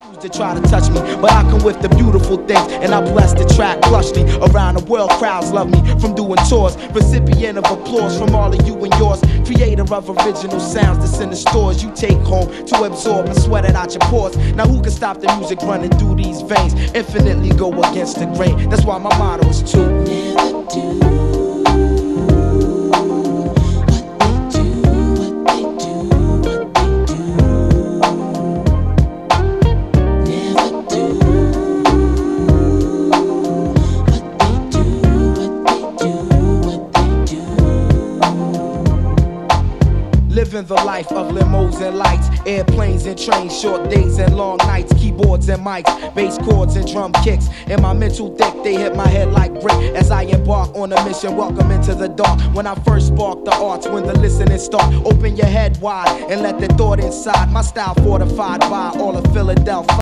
To try to touch me, but I come with the beautiful things, and I bless the track plushly. Around the world, crowds love me from doing tours. Recipient of applause from all of you and yours. Creator of original sounds that's in the stores you take home to absorb and sweat it out your pores. Now who can stop the music running through these veins? Infinitely go against the grain. That's why my motto is to never do. Living the life of limos and lights, airplanes and trains, short days and long nights, keyboards and mics, bass chords and drum kicks. In my mental deck, they hit my head like brick as I embark on a mission. Welcome into the dark. When I first spark the arts, when the listening start, open your head wide and let the thought inside. My style fortified by all of Philadelphia.